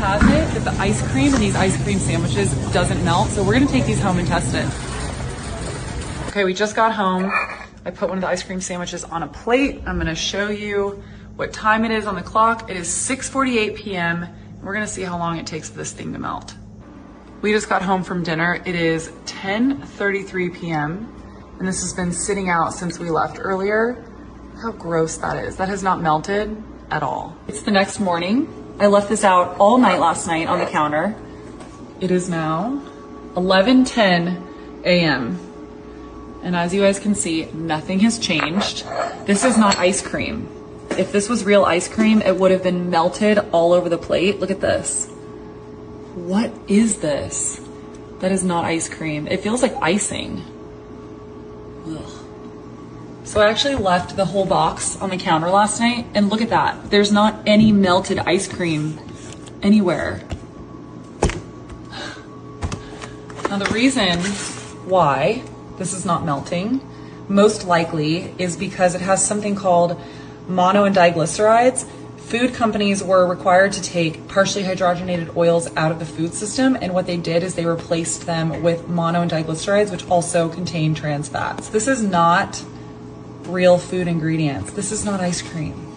has it that the ice cream in these ice cream sandwiches doesn't melt. So we're gonna take these home and test it. Okay, we just got home. I put one of the ice cream sandwiches on a plate. I'm gonna show you what time it is on the clock. It is 6:48 p.m. We're gonna see how long it takes for this thing to melt. We just got home from dinner. It is 10:33 p.m. and this has been sitting out since we left earlier. How gross that is. That has not melted at all. It's the next morning. I left this out all night last night on the counter. It is now 11:10 a.m. and as you guys can see, nothing has changed. This is not ice cream. If this was real ice cream, it would have been melted all over the plate. Look at this. What is this? That is not ice cream. It feels like icing. Ugh. So I actually left the whole box on the counter last night, and look at that. There's not any melted ice cream anywhere. Now the reason why this is not melting, most likely, is because it has something called mono and diglycerides. Food companies were required to take partially hydrogenated oils out of the food system, and what they did is they replaced them with mono and diglycerides, which also contain trans fats. This is not real food ingredients. This is not ice cream.